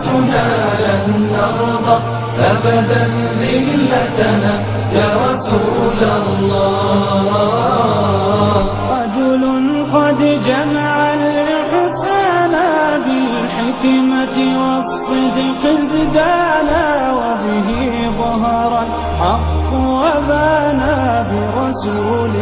أمتنا لن نرضى أبدا ذلتنا يا رسول الله. رجل قد جمع الإحسان بالحكمة والصدق ازدانا، وبه ظهر الحق وبانا برسول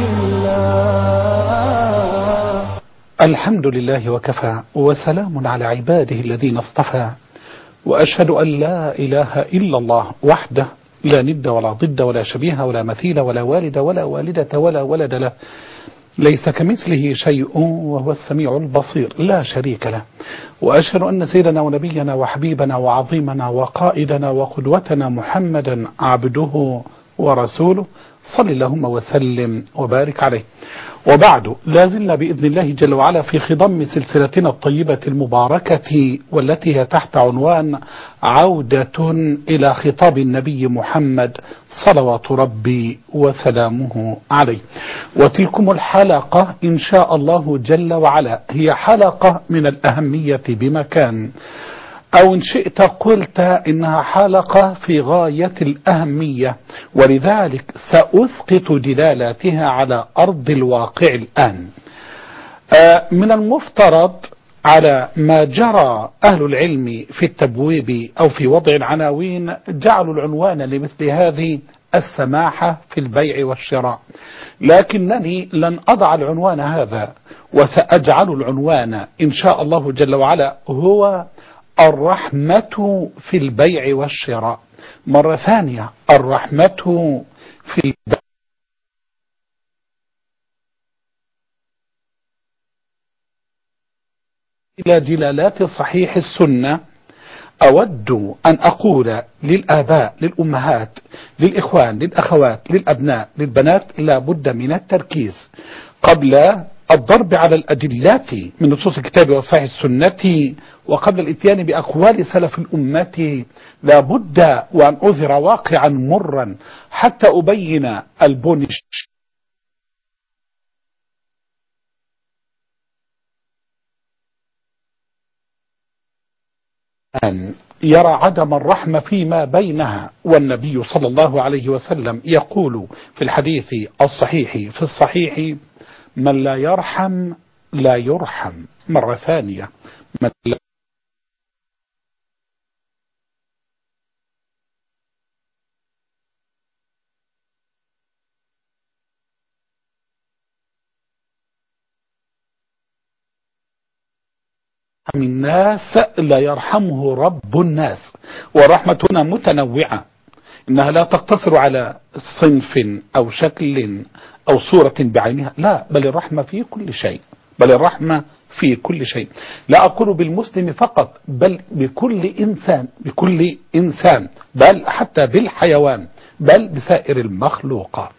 الله. الحمد لله وكفى، وسلام على عباده الذين اصطفى، وأشهد أن لا إله إلا الله وحده لا ند ولا ضد ولا شبيه ولا مثيل ولا والد ولا والدة ولا ولد له، ليس كمثله شيء وهو السميع البصير لا شريك له. وأشهد أن سيدنا ونبينا وحبيبنا وعظيمنا وقائدنا وقدوتنا محمدا عبده ورسوله، صل اللهم وسلم وبارك عليه. وبعد، لازلنا بإذن الله جل وعلا في خضم سلسلتنا الطيبة المباركة، والتي هي تحت عنوان عودة إلى خطاب النبي محمد صلوات ربي وسلامه عليه. وتلكم الحلقة إن شاء الله جل وعلا هي حلقة من الأهمية بمكان، أو إن شئت قلت إنها حلقة في غاية الأهمية، ولذلك سأسقط دلالاتها على أرض الواقع الآن. من المفترض على ما جرى أهل العلم في التبويب أو في وضع العناوين جعلوا العنوان لمثل هذه السماحة في البيع والشراء، لكنني لن أضع العنوان هذا، وسأجعل العنوان إن شاء الله جل وعلا هو الرحمة في البيع والشراء. مرة ثانية، الرحمة في البيع إلى دلالات صحيح السنة. أود أن أقول للآباء، للأمهات، للإخوان، للأخوات، للأبناء، للبنات، لا بد من التركيز قبل الضرب على الأدلات من نصوص الكتاب وصحيح السنة، وقبل الاتيان بأقوال سلف الأمة. لا بد وأن أظهر واقعا مرا حتى أبين البنش أن يرى عدم الرحمة فيما بينها، والنبي صلى الله عليه وسلم يقول في الحديث الصحيح في الصحيح: من لا يرحم لا يرحم. مرة ثانية، من لا يرحم الناس لا يرحمه رب الناس. والرحمة هنا متنوعة، إنها لا تقتصر على صنف أو شكل أو صورة بعينها، لا، بل الرحمة في كل شيء، بل الرحمة في كل شيء. لا أقول بالمسلم فقط، بل بكل إنسان، بكل إنسان، بل حتى بالحيوان، بل بسائر المخلوقات.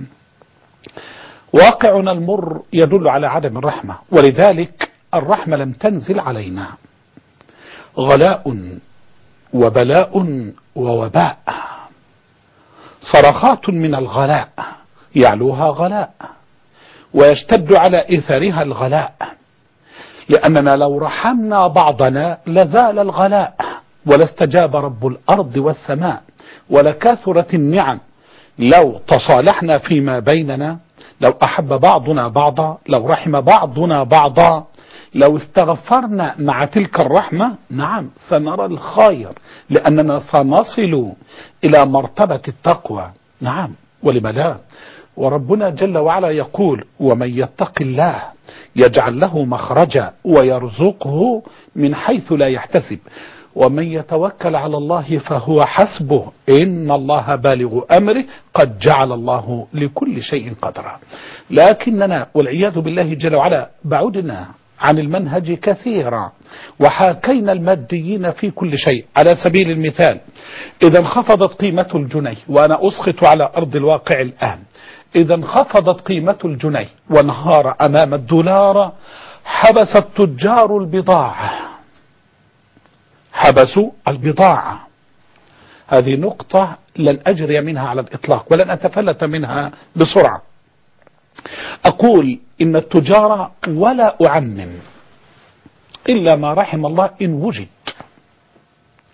واقعنا المر يدل على عدم الرحمة، ولذلك الرحمة لم تنزل علينا. غلاء وبلاء ووباء، صرخات من الغلاء يعلوها غلاء، ويشتد على إثرها الغلاء، لأننا لو رحمنا بعضنا لزال الغلاء، ولاستجاب رب الأرض والسماء، ولكثرت النعم. لو تصالحنا فيما بيننا، لو أحب بعضنا بعضا، لو رحم بعضنا بعضا، لو استغفرنا مع تلك الرحمة، نعم سنرى الخير، لأننا سنصل إلى مرتبة التقوى. نعم، ولم لا؟ وربنا جل وعلا يقول: ومن يتق الله يجعل له مخرجا ويرزقه من حيث لا يحتسب، ومن يتوكل على الله فهو حسبه، إن الله بالغ أمره، قد جعل الله لكل شيء قدرا. لكننا والعياذ بالله جل وعلا بعدنا عن المنهج كثيرا، وحاكينا الماديين في كل شيء. على سبيل المثال، إذا انخفضت قيمة الجنيه، وأنا أسقط على أرض الواقع الآن، إذا انخفضت قيمة الجنيه وانهار أمام الدولار، حبس التجار البضاعة، حبسوا البضاعة. هذه نقطة لن أجري منها على الإطلاق، ولن أتفلت منها بسرعة. أقول إن التجار، ولا أعمم إلا ما رحم الله إن وجد،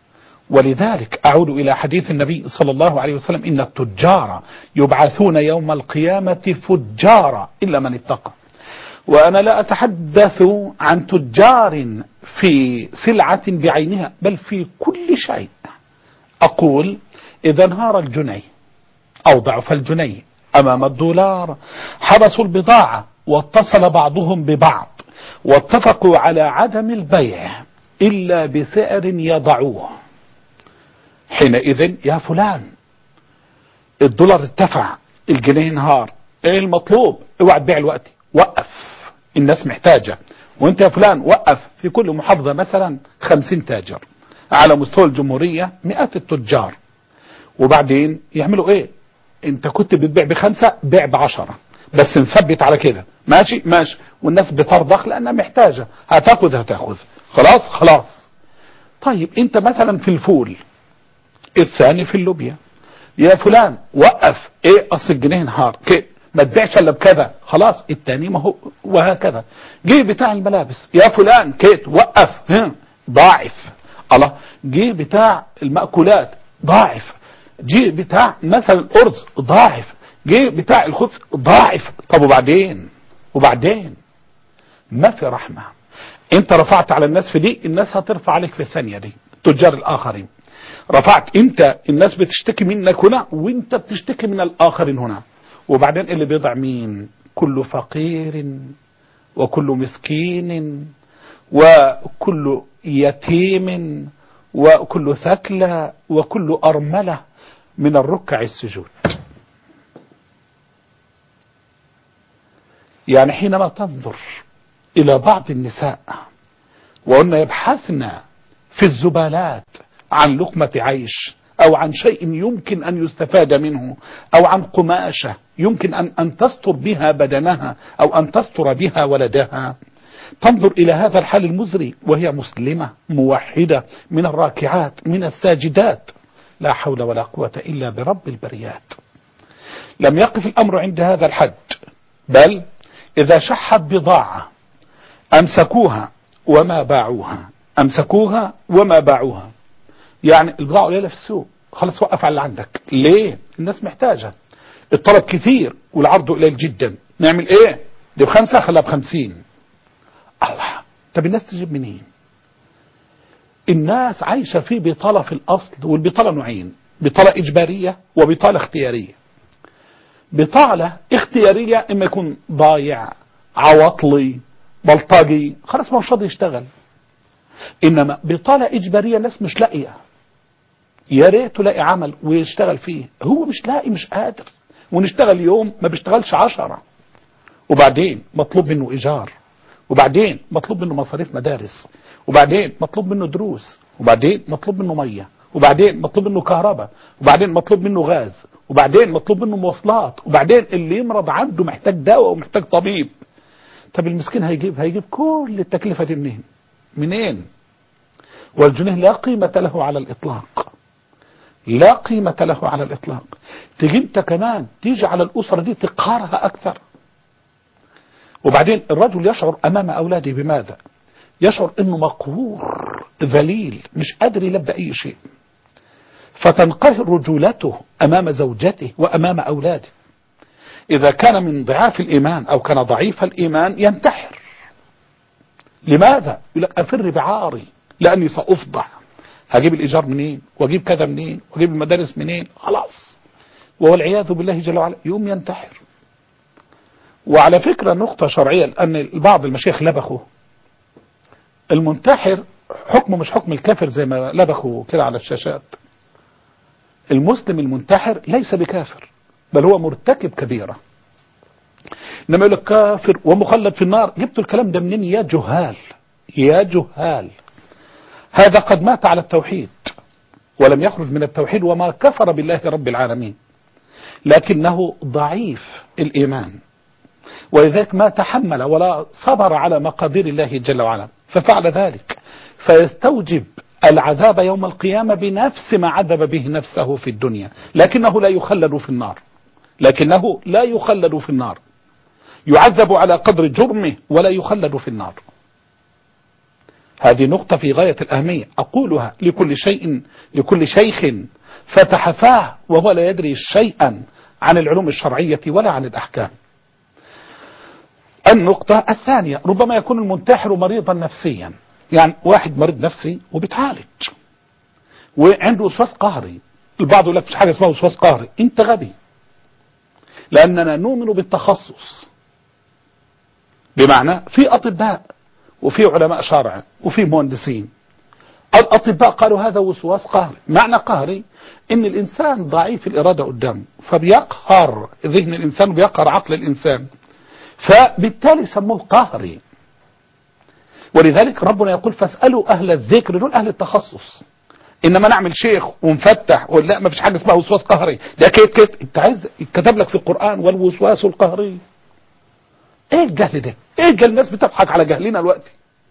ولذلك أعود إلى حديث النبي صلى الله عليه وسلم: إن التجار يبعثون يوم القيامة فجارا إلا من اتقى. وأنا لا أتحدث عن تجار في سلعة بعينها، بل في كل شيء. أقول إذا انهار الجنيه أو ضعف الجنيه أمام الدولار، حبسوا البضاعة واتصل بعضهم ببعض واتفقوا على عدم البيع إلا بسعر يضعوه. حينئذ يا فلان الدولار ارتفع، الجنيه انهار، ايه المطلوب؟ اوعى تبيع الوقت، وقف، الناس محتاجة. وانت يا فلان وقف، في كل محافظة مثلا 50 تاجر، على مستوى الجمهورية مئات التجار. وبعدين يعملوا ايه؟ انت كنت بتبيع ب5، بيع ب10، بس نثبت على كده، ماشي ماشي، والناس بترضخ لانها محتاجة، هتاخذ خلاص. طيب انت مثلا في الفول، الثاني في اللوبيا، يا فلان وقف، ايه اصل الجنيه انهار كده، ما تبيعش الا بكذا، خلاص الثاني ما هو، وهكذا. جه بتاع الملابس، يا فلان كيت وقف، ضاعف. الله، جه بتاع المأكولات ضاعف، جه بتاع مثلا الأرز ضاعف، جه بتاع الخبز ضاعف. طب وبعدين ما في رحمة. انت رفعت على الناس في دي، الناس هترفع عليك في الثانية دي، تجار الآخرين. رفعت انت، الناس بتشتكي منك هنا وانت بتشتكي من الآخرين هنا. وبعدين اللي بيضع مين؟ كل فقير وكل مسكين وكل يتيم وكل ثكلى وكل أرملة من الركع السجود. يعني حينما تنظر إلى بعض النساء وأن يبحثن في الزبالات عن لقمة عيش أو عن شيء يمكن أن يستفاد منه أو عن قماشة يمكن أن تستر بها بدنها أو أن تستر بها ولدها، تنظر إلى هذا الحال المزري وهي مسلمة موحدة من الراكعات من الساجدات، لا حول ولا قوة إلا برب البريات. لم يقف الأمر عند هذا الحد، بل إذا شحت بضاعة أمسكوها وما باعوها. يعني البضاعة قليلة في السوق، خلاص وقف على اللي عندك. ليه؟ الناس محتاجة، الطلب كثير والعرض قليل جدا، نعمل ايه؟ دي ب5 خلها ب50. الله، طب الناس تجيب منين؟ الناس عايشة في بطالة في الأصل، والبطالة نوعين: بطالة إجبارية وبطالة اختيارية. بطالة اختيارية إما يكون ضايع، عواطلي، بلطجي، خلاص ما هوش راضي يشتغل. إنما بطالة إجبارية ناس مش لاقية، يا ريت تلاقي عمل ويشتغل فيه، هو مش لاقي، مش قادر، ونشتغل يوم ما بيشتغلش 10، وبعدين مطلوب منه إيجار، وبعدين مطلوب منه مصاريف مدارس، وبعدين مطلوب منه دروس، وبعدين مطلوب منه مية، وبعدين مطلوب منه كهرباء، وبعدين مطلوب منه غاز، وبعدين مطلوب منه مواصلات، وبعدين اللي يمرض عنده محتاج دواء ومحتاج طبيب. طب المسكين هيجيب كل التكلفة دي منين؟ والجنيه لا قيمة له على الإطلاق، لا قيمة له على الإطلاق. تيجي انت كمان تيجي على الأسرة دي تقهرها أكثر. وبعدين الرجل يشعر أمام أولاده بماذا؟ يشعر أنه مقهور ذليل مش قادر يلبى أي شيء، فتنقهر رجولته أمام زوجته وأمام أولاده. إذا كان من ضعاف الإيمان أو كان ضعيف الإيمان ينتحر. لماذا؟ يقول لك أفر بعاري لأني سأفضح، هجيب الإيجار منين، وأجيب كذا منين، وأجيب المدارس منين، خلاص، والعياذ بالله جل وعلا يوم ينتحر. وعلى فكرة نقطة شرعية، لأن بعض المشايخ لبخوا المنتحر حكمه مش حكم الكافر زي ما لبخوا كده على الشاشات. المسلم المنتحر ليس بكافر، بل هو مرتكب كبيرة. إنما يقول لك كافر ومخلد في النار، جبتوا الكلام ده منين يا جهال؟ يا جهال، هذا قد مات على التوحيد ولم يخرج من التوحيد وما كفر بالله رب العالمين، لكنه ضعيف الإيمان، ولذلك ما تحمل ولا صبر على مقادير الله جل وعلا ففعل ذلك، فيستوجب العذاب يوم القيامة بنفس ما عذب به نفسه في الدنيا، لكنه لا يخلد في النار، يعذب على قدر جرمه ولا يخلد في النار. هذه نقطة في غاية الأهمية أقولها لكل شيخ فتح فاه وهو لا يدري شيئا عن العلوم الشرعية ولا عن الأحكام. النقطة الثانية، ربما يكون المنتحر مريضا نفسيا، يعني واحد مريض نفسي وبيتعالج وعنده وسواس قهري. البعض يقول لك مش حاجة اسمها وسواس قهري، انت غبي، لأننا نؤمن بالتخصص، بمعنى في أطباء وفي علماء شرع وفي مهندسين. الأطباء قالوا هذا وسواس قهري. معنى قهري إن الإنسان ضعيف الإرادة قدامه، فبيقهر ذهن الإنسان وبيقهر عقل الإنسان، فبالتالي سموه قهري. ولذلك ربنا يقول فاسألوا أهل الذكر، دول أهل التخصص. إنما نعمل شيخ ونفتح ولا ما فيش حاجة اسمها وسواس قهري، ده كيت انت عايز يتكتب لك في القرآن والوسواس القهري. ايه الجهل ده؟ ايه الجهل؟ الناس بتضحك على جهلنا الوقت.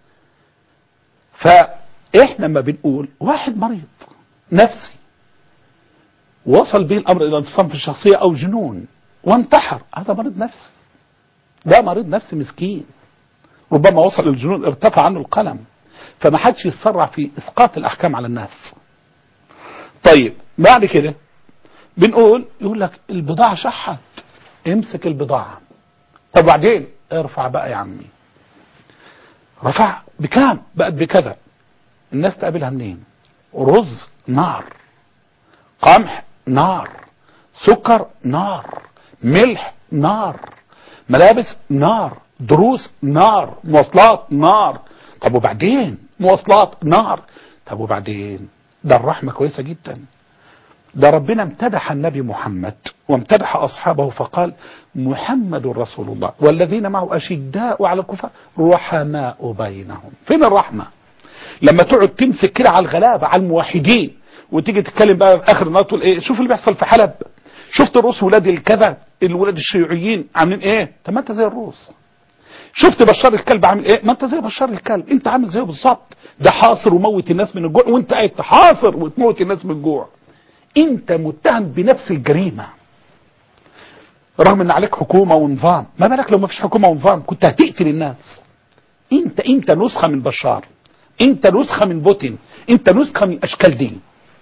فاحنا ما بنقول واحد مريض نفسي وصل به الامر الى انفصام في الشخصية او جنون وانتحر، هذا مريض نفسي، ده مريض نفسي مسكين، ربما وصل الجنون ارتفع عنه القلم. فما حدش يتسرع في اسقاط الاحكام على الناس. طيب بعد كده بنقول يقول لك البضاعة شحت، امسك البضاعة. طب بعدين ارفع بقى يا عمي، رفع بكام؟ بقت بكذا. الناس تقابلها منين؟ رز نار، قمح نار، سكر نار، ملح نار، ملابس نار، دروس نار، مواصلات نار. طب وبعدين؟ مواصلات نار. طب وبعدين؟ ده الرحمة كويسة جدا، ده ربنا امتدح النبي محمد وامتدح أصحابه فقال محمد رسول الله والذين معه أشداء على الكفار رحماء بينهم. فين الرحمة؟ لما تقعد تمسك كده على الغلابة على الموحدين وتيجي تتكلم بقى في آخر النهار تقول ايه؟ شوف اللي بيحصل في حلب، شفت الروس ولاد الكذا، الولاد الشيوعيين عاملين ايه؟ طب ما انت زي الروس. شفت بشار الكلب عامل ايه؟ ما انت زي بشار الكلب، انت عامل زيه بالظبط. ده حاصر وموت الناس من الجوع وانت قاعد تحاصر وتموت الناس من الجوع. انت متهم بنفس الجريمة رغم ان عليك حكومة ونظام. ما بالك لو ما فيش حكومة ونظام؟ كنت هتقتل الناس. انت نسخة من بشار، انت نسخة من بوتين، انت نسخة من الاشكال دي.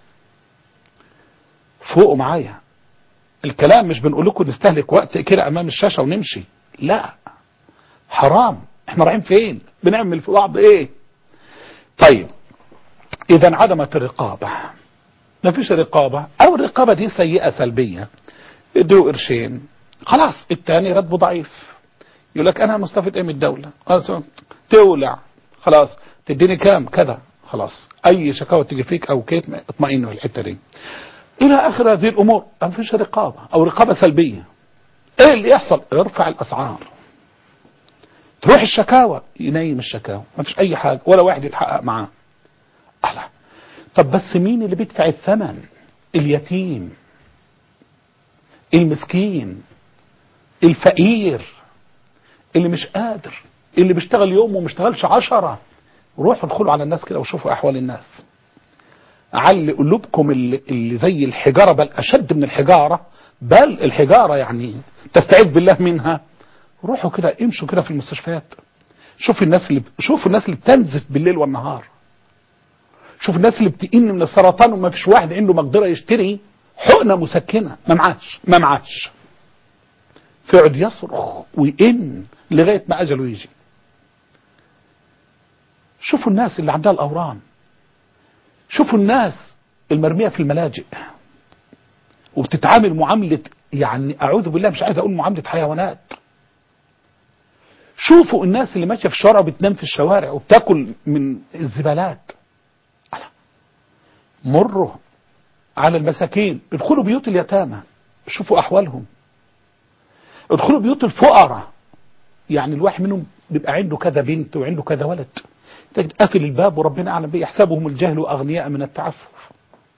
فوقوا معايا الكلام، مش بنقول لكم نستهلك وقت كده امام الشاشة ونمشي، لا حرام. احنا رايحين فين؟ بنعمل في بعض ايه؟ طيب اذا انعدمت الرقابة، ما فيش رقابة او الرقابة دي سيئة سلبية، ادوا قرشين خلاص التاني راتبه ضعيف، يقول لك انا مستفيد ايه من الدولة؟ تولع خلاص، تديني كام كذا خلاص، اي شكاوى تيجي فيك او كيت اطمئنوا الحتة دي. الى اخر هذه الامور ما فيش رقابة او رقابة سلبية. ايه اللي يحصل؟ ارفع الاسعار، تروح الشكاوى ينيم الشكاوى، ما فيش اي حاجة ولا واحد يتحقق معاه. أهلا. طب بس مين اللي بيدفع الثمن؟ اليتيم، المسكين، الفقير، اللي مش قادر، اللي بيشتغل يوم وما اشتغلش 10. روحوا ادخلوا على الناس كده وشوفوا احوال الناس. علي قلوبكم اللي زي الحجارة، بل اشد من الحجارة، بل الحجارة يعني تستعيذ بالله منها. روحوا كده امشوا كده في المستشفيات، شوفوا الناس اللي بتنزف بالليل والنهار، شوف الناس اللي بتئن من السرطان وما فيش واحد عنده مقدرة يشتري حقنة مسكنة، ما معاش فيقعد يصرخ ويئن لغاية ما أجله يجي. شوفوا الناس اللي عندها الأورام، شوفوا الناس المرمية في الملاجئ وبتتعامل معاملة، يعني أعوذ بالله مش عايز أقول معاملة حيوانات. شوفوا الناس اللي ماشية في الشارع وبتنام في الشوارع وبتاكل من الزبالات. مروا على المساكين، ادخلوا بيوت اليتامى شوفوا أحوالهم، ادخلوا بيوت الفقراء، يعني الواحد منهم بيبقى عنده كذا بنت وعنده كذا ولد، تجد قافل الباب وربنا أعلم بيه، يحسبهم الجهل أغنياء من التعفف.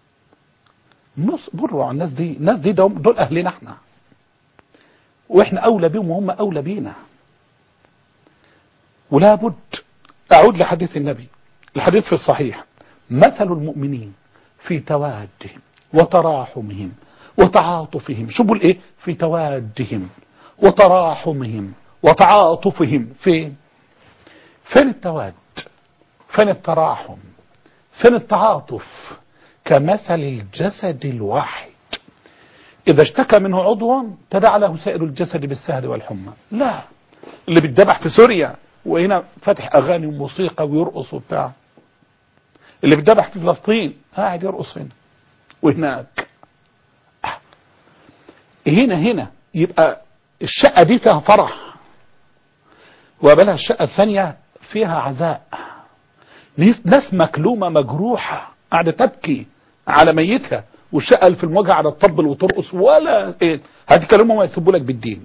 مروا على الناس دي دول أهلنا احنا، واحنا أولى بهم وهم أولى بينا. ولا بد أعود لحديث النبي، الحديث في الصحيح: مثل المؤمنين في توادهم وتراحمهم وتعاطفهم. شو بقول ايه؟ في توادهم وتراحمهم وتعاطفهم. فين التواد؟ فين التراحم؟ فين التعاطف؟ كمثل الجسد الواحد إذا اشتكى منه عضو تداعى له سائر الجسد بالسهر والحمى. لا، اللي بيتذبح في سوريا وهنا فاتح أغاني وموسيقى ويرقص وبتاع، اللي بيتذبح في فلسطين قاعد يرقص هنا وهناك. هنا يبقى الشقة دي فيها فرح وقبلها الشقة الثانية فيها عزاء، ناس مكلومة مجروحة قاعدة تبكي على ميتها، والشقة اللي في المواجهة قاعدة تطبل وترقص ولا ايه. هتكلموا ما يسبوا لك بالدين.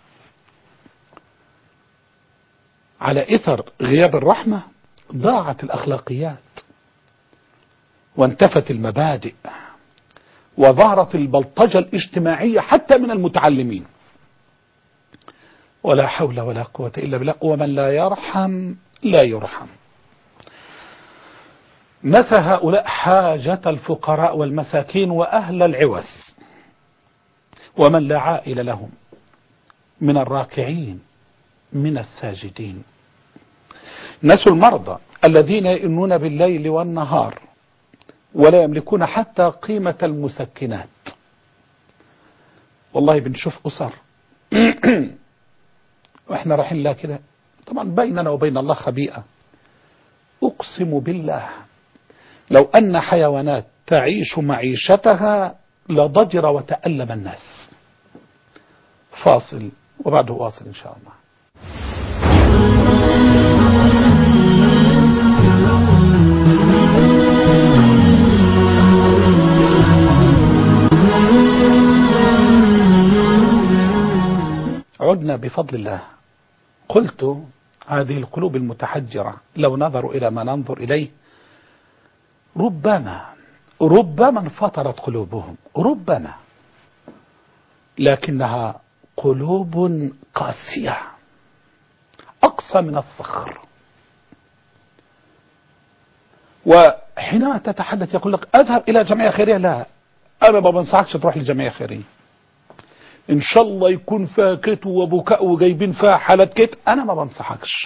على اثر غياب الرحمة ضاعت الاخلاقيات وانتفت المبادئ وظهرت البلطجة الاجتماعية حتى من المتعلمين. ولا حول ولا قوة إلا بالله. ومن لا يرحم لا يرحم. نسى هؤلاء حاجة الفقراء والمساكين وأهل العوز ومن لا عائل لهم من الراكعين من الساجدين. نسوا المرضى الذين يئنون بالليل والنهار ولا يملكون حتى قيمة المسكنات. والله بنشوف أسر وإحنا رايحين لها كده، طبعا بيننا وبين الله خبيئة. أقسم بالله لو أن حيوانات تعيش معيشتها لضجر وتألم الناس. فاصل وبعده واصل إن شاء الله. عدنا بفضل الله. قلت هذه القلوب المتحجرة لو نظروا إلى ما ننظر إليه ربما انفطرت قلوبهم، ربما، لكنها قلوب قاسية أقسى من الصخر. وحينما تتحدث يقول لك أذهب إلى جمعية خيرية. لا، أنا ما بنصحكش تروح لجمعية خيرية. إن شاء الله يكون فيها كت وبكاء وجايبين فيها حالات كت، أنا ما بنصحكش.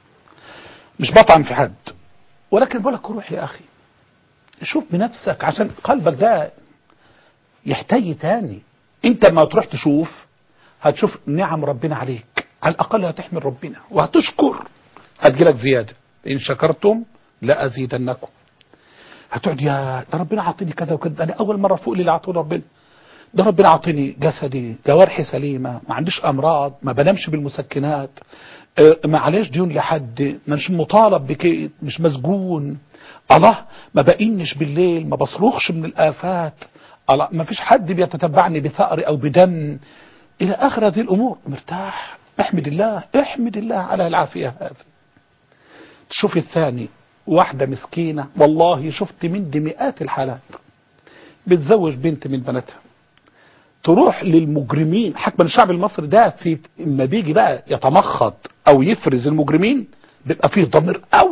مش بطعن في حد، ولكن بقول لك روح يا أخي شوف بنفسك عشان قلبك ده يحتاج تاني. انت ما تروح تشوف هتشوف نعم ربنا عليك، على الأقل هتحمل ربنا وهتشكر، هتجيلك زيادة. إن شكرتم لأزيدنكم. هتقعد يا ده ربنا عطيني كذا وكذا، أنا أول مرة فوق اللي عطوني ربنا ده. ربنا عطيني جسدي، جوارحي سليمة، ما عنديش أمراض، ما بنامش بالمسكنات، ما عليش ديون لحد، مش مطالب بكيت، مش مسجون، الله ما بقينش بالليل، ما بصرخش من الآفات، الله ما فيش حد بيتتبعني بثأر أو بدم، إلى آخر هذه الأمور. مرتاح، احمد الله، احمد الله على العافية. هذا تشوف الثاني واحدة مسكينة، والله شفت من دي مئات الحالات بتزوج بنت من بناتها، تروح للمجرمين. حكم الشعب المصري ده في اما بيجي بقى يتمخض او يفرز المجرمين بيبقى فيه ضمير قوي.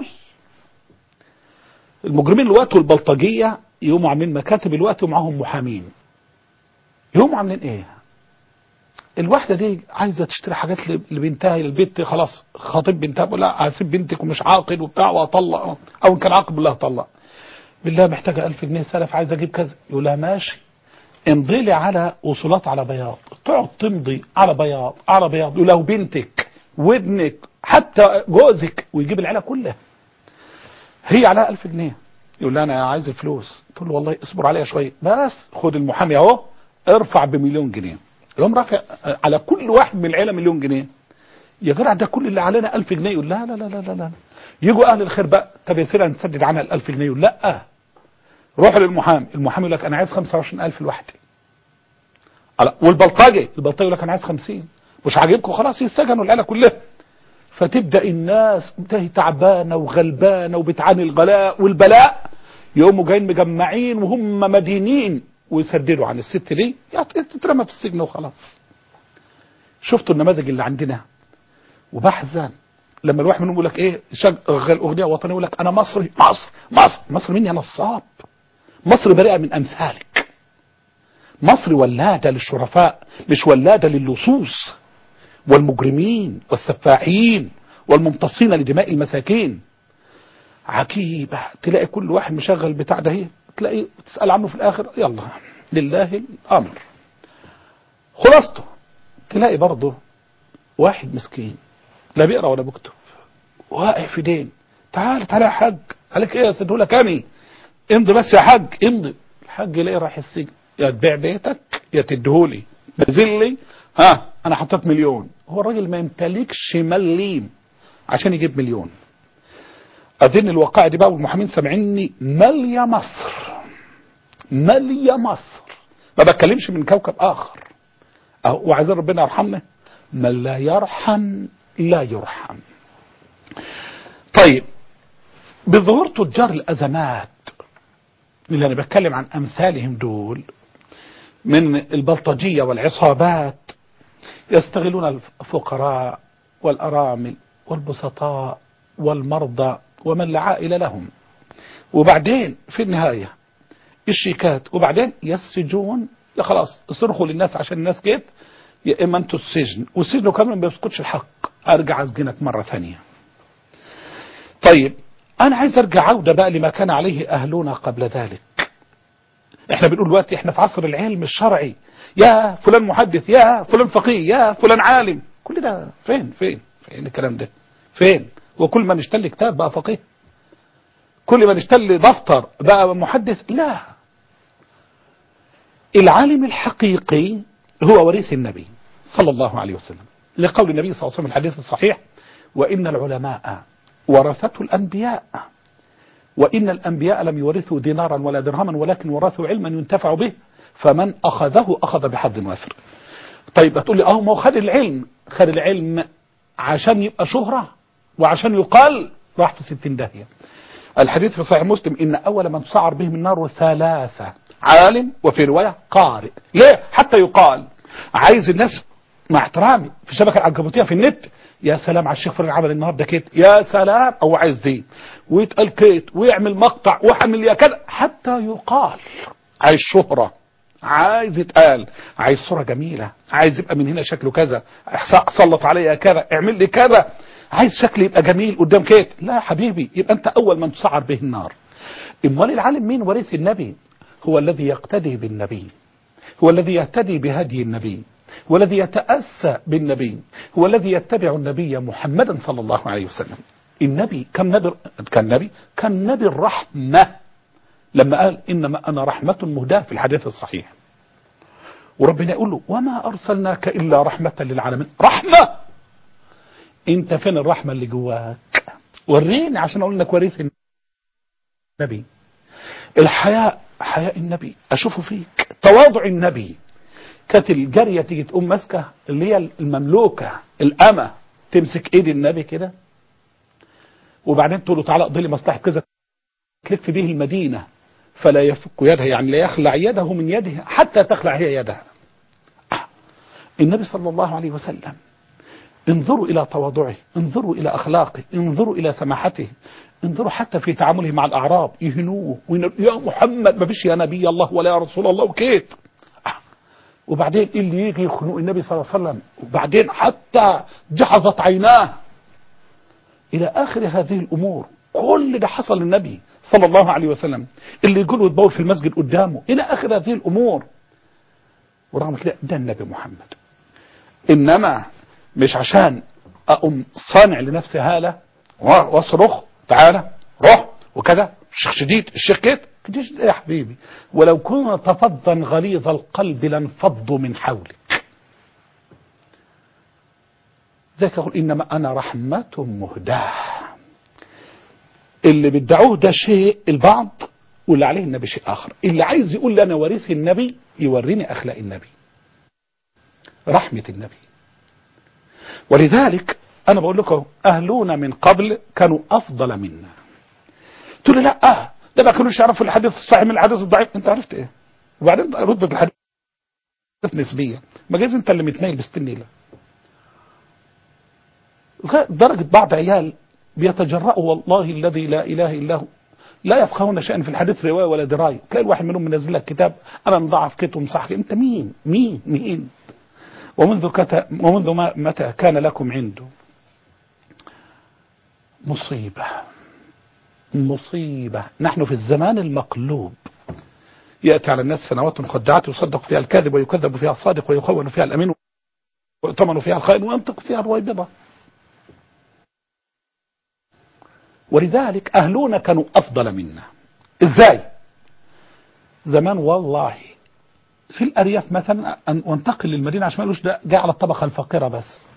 المجرمين الوقت والبلطجية يقوموا عاملين مكاتب الوقت ومعاهم محامين، يقوموا عاملين ايه؟ الواحدة دي عايزة تشتري حاجات لبنتها، البنت خلاص خاطب بنتها، لا هسيب بنتك ومش عاقل وبتاع وهطلق، او ان كان عاقل بالله طلق، بالله محتاجة 1000 جنيه سلف، عايزة اجيب كذا، يقول لها ماشي امضي لي على وصولات على بياض. تقعد تمضي على بياض على بياض، ولو بنتك وابنك حتى جوزك، ويجيب العيله كلها. هي عليها 1000 جنيه، يقول لها انا عايز الفلوس، تقول له والله اصبر عليها شويه بس، خد المحامي اهو ارفع ب1,000,000 جنيه. يقوم رافع على كل واحد من العيله 1,000,000 جنيه. يا جدع ده كل اللي علينا 1000 جنيه. يقول لا لا لا لا لا. يجوا اهل الخير بقى، طب يا سيدي هنسدد عنها 1000 جنيه. يقول لا، روح للمحامي. المحامي يقول لك انا عايز 25,000 لوحدي. والبلطجي يقول لك انا عايز 50. مش عاجبكم خلاص يسجنوا العيله كلها. فتبدا الناس تعبانه وغلبانه وبتعاني الغلاء والبلاء، يقوموا جايين مجمعين وهم مدينين ويسددوا عن الست دي، تترمى في السجن وخلاص. شفتوا النماذج اللي عندنا؟ وبحزن لما الواحد منهم يقول لك ايه، شغل اغنيه وطنيه يقول لك انا مصري. مصر مين يا نصاب؟ مصر بريئه من امثالك. مصر ولادة للشرفاء، مش ولادة للصوص والمجرمين والسفاحين والممتصين لدماء المساكين. عجيبة، تلاقي كل واحد مشغل بتاع ده، هي تلاقي تسأل عنه في الآخر يلا لله الأمر. خلاصته تلاقي برضه واحد مسكين لا بيقرأ ولا بيكتب، واقع في دين، تعال يا حاج، عليك ايه يا سيد؟ لك امي امضي بس يا حاج امضي. الحاج يلاقي راح السجن، يا تبيع بيتك يا تديهولي، نزل لي انا حطيت 1,000,000. هو الراجل ما يمتلكش مليم عشان يجيب 1,000,000. اظن الواقع دي بقى والمحامين سامعيني ماليه مصر، ماليه مصر، ما بتكلمش من كوكب اخر. وعايزين ربنا يرحمنا، من لا يرحم لا يرحم. طيب بظهور تجار الازمات اللي انا بتكلم عن امثالهم دول من البلطجيه والعصابات، يستغلون الفقراء والارامل والبسطاء والمرضى ومن لا عائله لهم، وبعدين في النهايه الشيكات، وبعدين يسجون، يا خلاص اصرخوا للناس عشان الناس جت، يا اما انتوا السجن، والسجن كمان ما بيسكتش الحق، ارجع اسجنك مره ثانيه. طيب انا عايز ارجع عوده بقى لما كان عليه اهلنا قبل ذلك. احنا بنقول دلوقتي احنا في عصر العلم الشرعي، يا فلان محدث، يا فلان فقيه، يا فلان عالم، كل ده فين الكلام ده؟ فين؟ وكل ما نشتري كتاب بقى فقيه، كل ما نشتري دفتر بقى محدث؟ لا، العالم الحقيقي هو وريث النبي صلى الله عليه وسلم، لقول النبي صلى الله عليه وسلم الحديث الصحيح: وإن العلماء ورثة الأنبياء، وإن الأنبياء لم يورثوا دينارا ولا درهما ولكن ورثوا علما ينتفع به، فمن أخذه أخذ بحظ وافر. طيب هتقول لي ما هو خد العلم عشان يبقى شهرة وعشان يقال، راح في 60 داهية. الحديث في صحيح مسلم: إن أول من سعر بهم النار 3: عالم، وفي رواية قارئ. ليه؟ حتى يقال. عايز الناس مع احترامي في الشبكة العنكبوتية في النت، يا سلام على الشيخ فلان عمل النهارده كيت، يا سلام، او عايز دي ويتقال كيت ويعمل مقطع وحمل يا كذا حتى يقال. عايز شهرة، عايز يتقال، عايز صورة جميلة، عايز يبقى من هنا شكله كذا، سلط عليا كذا، اعمل لي كذا، عايز شكل يبقى جميل قدام كيت. لا يا حبيبي، يبقى انت اول من تسعر به النار. امال العالم مين؟ ورث النبي، هو الذي يقتدي بالنبي، هو الذي يهتدي بهدي النبي، هو الذي يتأسى بالنبي، هو الذي يتبع النبي محمدا صلى الله عليه وسلم. النبي كان نبي الرحمة، لما قال: إنما أنا رحمة مهداة في الحديث الصحيح. وربنا يقول له: وما أرسلناك إلا رحمة للعالمين. رحمة، انت فين الرحمة اللي جواك؟ وريني عشان اقول لك وريث النبي. الحياء، حياء النبي اشوفه فيك، تواضع النبي. كانت الجارية تيجي تقوم ماسكه اللي هي المملوكة الأمة، تمسك ايد النبي كده، وبعدين تقول له: تعالى اقضي لي مصلحة كذا، تلف به المدينة فلا يفك يدها، يعني لا يخلع يده من يده حتى تخلع هي يدها. النبي صلى الله عليه وسلم، انظروا إلى تواضعه، انظروا إلى أخلاقه، انظروا إلى سماحته، انظروا حتى في تعامله مع الأعراب، يهنوه يا محمد، ما فيش يا نبي الله ولا يا رسول الله وكيت. وبعدين اللي يجي يخنق النبي صلى الله عليه وسلم، وبعدين حتى جحظت عيناه، إلى آخر هذه الأمور. كل ده حصل للنبي صلى الله عليه وسلم، اللي يقول ويتبول في المسجد قدامه، إلى آخر هذه الأمور. ورغم كده ده النبي محمد. إنما مش عشان أقوم صانع لنفسي هالة واصرخ تعالى روح وكذا، الشيخ شديد، الشيخ كده يا حبيبي، ولو كنت فظا غليظ القلب لانفضوا من حولك. ذاك يقول: إنما أنا رحمة مهداة. اللي بيدعوه ده شيء البعض، واللي عليه النبي شيء آخر. اللي عايز يقول لي أنا وريث النبي يوريني أخلاق النبي، رحمة النبي. ولذلك أنا بقول لكم أهلنا من قبل كانوا أفضل منا. تقول لي: لا ده ما كانوش يعرفوا الحديث الصحيح من الحديث الضعيف. أنت عرفت إيه؟ وبعدين رتبة الحديث نسبية، ما جايز أنت اللي متنيل بالستنيلة. درجة بعض عيال بيتجرأوا والله الذي لا إله إلا هو، لا يفقهون شيئا في الحديث رواية ولا دراية. تلاقي الواحد منهم منزل لك كتاب: أنا مضاعف كتب ومصحح. أنت مين؟ ومنذ متى كان لكم عنده مصيبة مصيبة. نحن في الزمان المقلوب، يأتي على الناس سنوات خداعات يصدق فيها الكاذب ويكذب فيها الصادق ويخون فيها الأمين ويؤتمن فيها الخائن وينطق فيها الرويبضة. ولذلك أهلنا كانوا أفضل منا. إزاي؟ زمان والله في الأرياف مثلا أن وانتقل للمدينة عشان ما يقولوش ده جاء على الطبقة الفقيرة بس.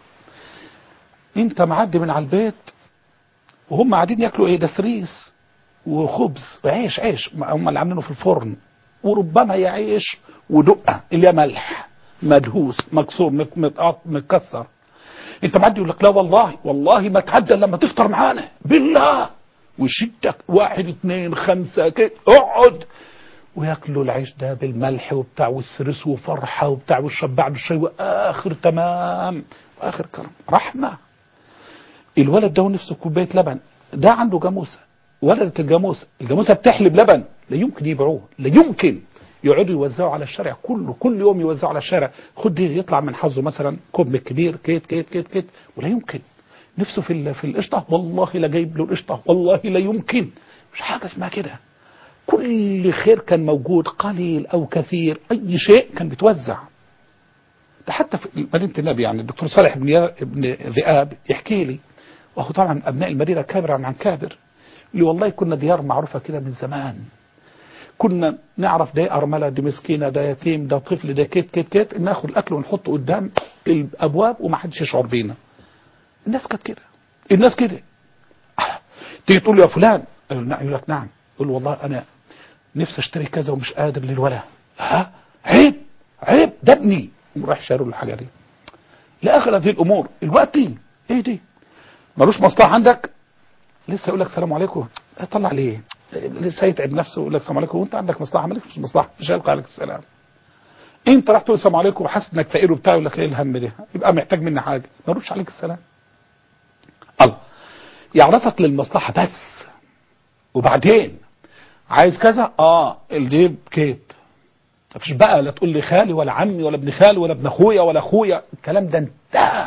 أنت معدي من على البيت وهم قاعدين ياكلوا إيه؟ ده سريس وخبز وعيش، عيش هم اللي عاملينه في الفرن، وربما يا عيش ودقة اللي هي ملح مدهوس مكسور متكسر. انت معدي يقول لك لا والله ما تعدى لما تفطر معانا بالله، ويشدك 1 2 5 كده اقعد، وياكلوا العيش ده بالملح وبتاع والسرس وفرحه وبتاع ويشرب بعد الشاي واخر تمام واخر كرم رحمه. الولد ده نفسه كوبايه لبن، ده عنده جاموسه، ولدت الجاموسه بتحلب لبن، لا يمكن يبيعوه، لا يمكن. يقعدوا يوزعوا على الشارع كل يوم يوزعوا على الشارع، خد يطلع من حظه مثلا كوب كبير كيت كيت كيت كيت، ولا يمكن. نفسه في القشطه، والله لا جايب له القشطه، والله لا يمكن. مش حاجه اسمها كده. كل خير كان موجود قليل او كثير، اي شيء كان بيتوزع. ده حتى في مدينه النبي يعني الدكتور صالح ابن ذئاب يحكي لي، واخو طبعا ابناء المدينه كابر عن كابر، اللي والله كنا ديار معروفه كده من زمان، كنا نعرف ده أرملة، دي مسكينة، ده يتيم، ده طفل، ده كيت كيت كيت، ناخد الأكل ونحطه قدام الأبواب وما حدش يشعر بينا. الناس كانت كده، الناس كده. تيجي تقول له يا فلان، يقول لك نعم، يقول له والله أنا نفسي اشتري كذا ومش قادر للولا. ها عيب ده ابني، وراح شاروا له الحاجة دي. لآخر هذه الأمور الوقت ايه دي؟ ملوش مصلحة عندك، لسه يقول لك السلام عليكم، طلع ليه؟ لسه يتعب نفسه ويقول لك السلام عليكم وانت عندك مصلحه، مالكش مصلحه، مش هيلقى عليك السلام. انت راح تقول السلام عليكم وحاسس انك فقير وبتاع، يقول لك ايه الهم ده؟ يبقى محتاج مني حاجه، ما يردش عليك السلام. الله يعرفك للمصلحه بس، وبعدين عايز كذا الجيب كيت، مفيش بقى لا تقول لي خالي ولا عمي ولا ابن خالي ولا ابن اخويا ولا اخويا، الكلام ده انتهى.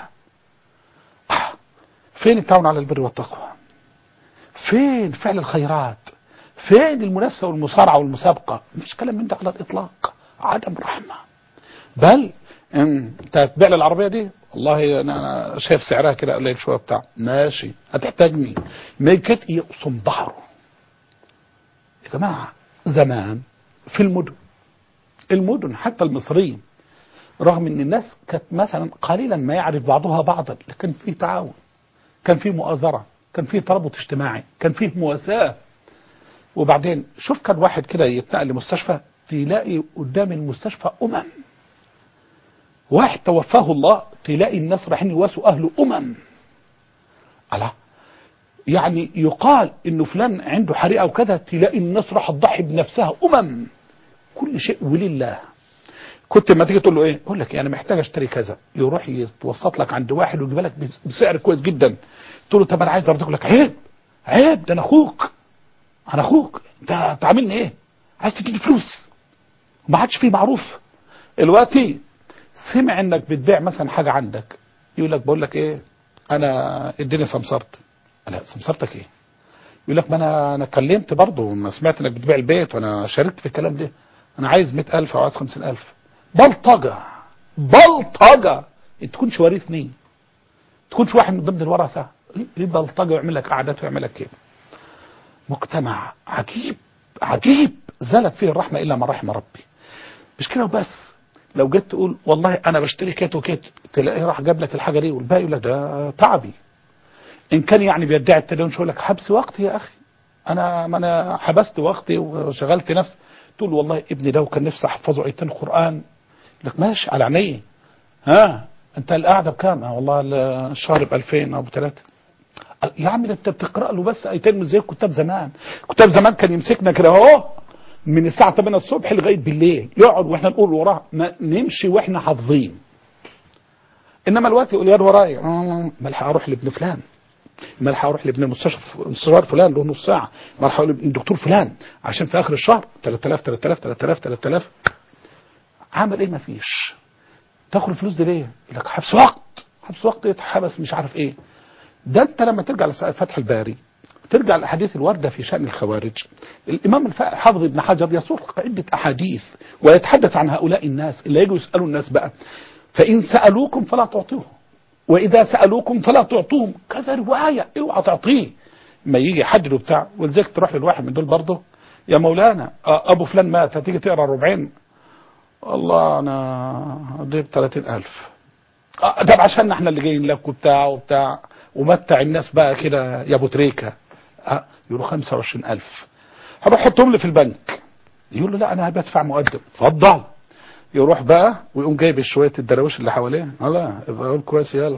فين التعاون على البر والتقوى؟ فين فعل الخيرات؟ فين المنافسة والمصارعة والمسابقة؟ مش كلام من ده على الإطلاق، عدم رحمة. بل انت تبيع لي العربية دي، والله انا شايف سعرها كده قليل شوية بتاع، ماشي هتحتاجني، ميكت يقسم ظهره. يا جماعة زمان في المدن حتى المصريين، رغم ان الناس كانت مثلا قليلا ما يعرف بعضها بعضا، لكن في تعاون، كان في مؤازرة، كان في ترابط اجتماعي، كان في مواساة. وبعدين شوف كان واحد كده يتنقل لمستشفى، تلاقي قدام المستشفى واحد توفاه الله، تلاقي الناس رايحين يواسوا أهله يعني يقال إنه فلان عنده حريقة وكذا، تلاقي الناس راح تضحي بنفسها كل شيء ولله. كنت لما تيجي تقول له ايه، يقول لك انا محتاج اشتري كذا، يروح يتوسط لك عند واحد ويجيب لك بسعر كويس جدا، تقول له طب انا عايز ارضيك، يقول لك عيب ده انا اخوك انت عاملني ايه، عايز تديني فلوس، وما عادش فيه معروف. دلوقتي سمع انك بتبيع مثلا حاجه عندك، يقول لك بقول لك ايه، انا اديني سمسرت. لا سمسرتك ايه؟ يقول لك ما انا كلمت برضه، ما سمعت انك بتبيع البيت وانا شاركت في الكلام ده، انا عايز 100,000 او عايز 50,000. بلطجه انت تكونش وريثني، تكونش واحد من ضمن الورثه، ايه بلطجه ويعمل لك قعدات ويعمل لك كده. مجتمع عجيب زالت فيه الرحمه الا من رحم ربي. مش كده وبس، لو جيت تقول والله انا بشتري كيت وكيت، تلاقيه راح جاب لك الحاجه دي، والباقي يقول لك ده تعبي. ان كان يعني بيدعي التدين، يقول لك حبس وقتي يا اخي، ما انا حبست وقتي وشغلت نفسي. تقول والله ابني ده وكان نفسي احفظه ايتين قران، لك ماشي على عينيه. انت القعده بكام؟ والله الشهر ب2000 او ب3. يا عم ده انت بتقرا له بس ايتين، مش زي كتاب زمان كان يمسكنا كده اهو من الساعه 8 الصبح لغايه بالليل، يقعد واحنا نقول وراه، نمشي واحنا حافظين. انما الوقت يقول يا ورايا، ملحق اروح لابن فلان، ملحق اروح لابن المستشار فلان له نص ساعه، ملحق اروح لابن الدكتور فلان عشان في اخر الشهر 3000. عمل ايه؟ ما فيش. تاخد الفلوس دي ليه؟ يقول لك حبس وقت يتحبس مش عارف ايه. ده انت لما ترجع لفتح الباري ترجع الأحاديث الواردة في شأن الخوارج. الإمام حافظ ابن حجر يسوق عدة أحاديث ويتحدث عن هؤلاء الناس اللي يجوا يسألوا الناس بقى، فإن سألوكم فلا تعطوهم وإذا سألوكم فلا تعطوهم، كذا رواية اوعى تعطيه. ما يجي حد بتاع، ولذلك تروح للواحد من دول برضه، يا مولانا أبو فلان مات، هتيجي تقرأ ربعين، والله أنا أضيب 30,000. ده عشان احنا اللي جايين لك وبتاع ومتع الناس بقى كده يا ابو تريكه. يقولوا 25,000. هروح احطهم لي في البنك. يقول له لا انا بدفع مقدم. اتفضل. يروح بقى ويقوم جايب شويه الدراويش اللي حواليه، لا يقول كويس يلا.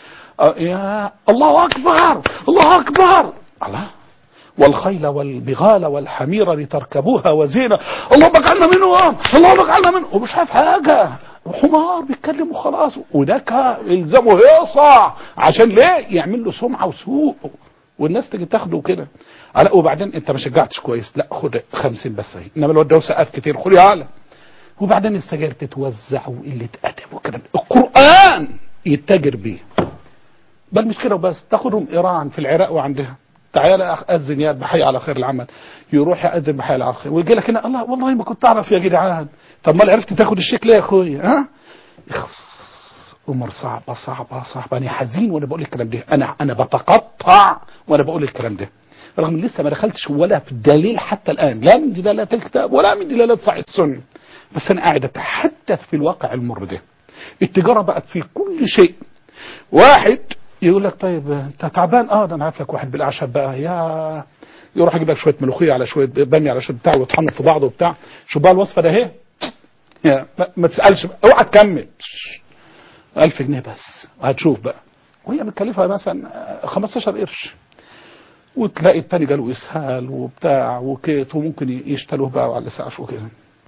يا الله اكبر الله اكبر الله، والخيل والبغال والحمير لتركبوها وزينة، اللهم اجعلنا منهم اللهم اجعلنا منهم، ومش عارف حاجة، حمار بيتكلم وخلاص. وده يلزمه يقصع عشان ليه؟ يعمل له سمعة وسوء والناس تيجي تاخده كده. وبعدين انت ما شجعتش كويس، لا خد 50 بس اهي، انما الواد ده سقف كتير خد يالا. وبعدين السجاير تتوزع وقلة ادب وكلام، القرآن يتاجر بيه. بل مش كده وبس، تاخدهم ايران في العراق وعندها، تعالى اذن يا بحي على خير العمل، يروح يأذن بحي على خير ويجي لك هنا، الله والله ما كنت اعرف يا جدعان. طب ما عرفت تاخد الشيك ليه يا اخويا؟ ها امور صعبه صعبه صعبه. انا حزين وانا بقول الكلام ده، انا بتقطع وانا بقول الكلام ده، رغم ان لسه ما دخلتش ولا في دليل حتى الان، لا من دلالات الكتاب ولا من دلالات صحيح السنه، بس انا قاعد اتحدث في الواقع المر ده. التجاره بقت في كل شيء. واحد يقول لك طيب انت تعبان، ده انا عارف لك واحد بالاعشاب بقى، يروح يجيب لك شويه ملوخيه على شويه باميه على شويه بتاع ويطحنوا في بعض وبتاع، شو بقى الوصفه ده اهي، ما تسالش اوعى تكمل، 1000 جنيه بس هتشوف بقى، وهي متكلفه مثلا 15 قرش، وتلاقي التاني جاله اسهال وبتاع وكيت، وممكن يشتلوه بقى على سقف وكده.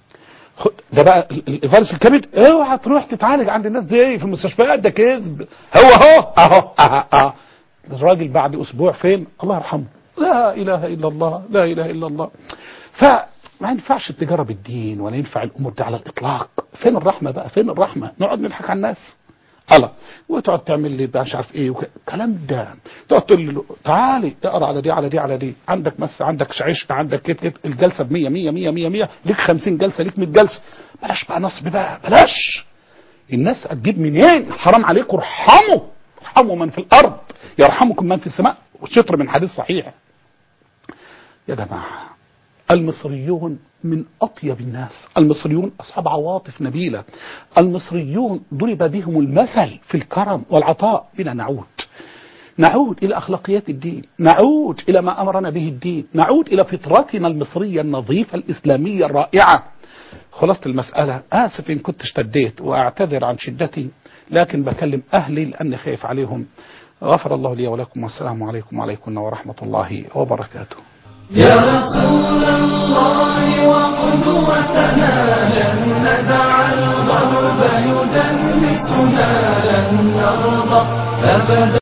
ده بقى الفيروس الكبد، اوعى تروح تتعالج عند الناس دي في المستشفيات، ده كذب. هو اهو الراجل بعد اسبوع فين؟ الله يرحمه. لا اله الا الله لا اله الا الله. فما ينفعش التجاره بالدين ولا ينفع الامور دي على الاطلاق. فين الرحمه بقى؟ فين الرحمه؟ نقعد نضحك على الناس الله، وتقعد تعمل لي مش عارف ايه الكلام ده، تقعد تقول له تعالي اقرا على دي على دي على دي، عندك مس عندك شعيش عندك كت الجلسه ب 100 100 100 100 100 ليك 50 جلسه ليك 100 جلسه. بلاش بقى نصب بقى، بلاش. الناس هتجيب منين؟ حرام عليكم، ارحموا من في الارض يرحمكم من في السماء، وشطر من حديث صحيح. يا جماعه المصريون من أطيب الناس، المصريون أصحاب عواطف نبيلة، المصريون ضرب بهم المثل في الكرم والعطاء. بنا نعود إلى أخلاقيات الدين، نعود إلى ما أمرنا به الدين، نعود إلى فطرتنا المصرية النظيفة الإسلامية الرائعة. خلاصة المسألة، آسف إن كنت اشتديت وأعتذر عن شدتي، لكن بكلم أهلي لأني خايف عليهم. غفر الله لي ولكم، والسلام عليكم وعليكم ورحمة الله وبركاته. يا رسول الله وقدوتنا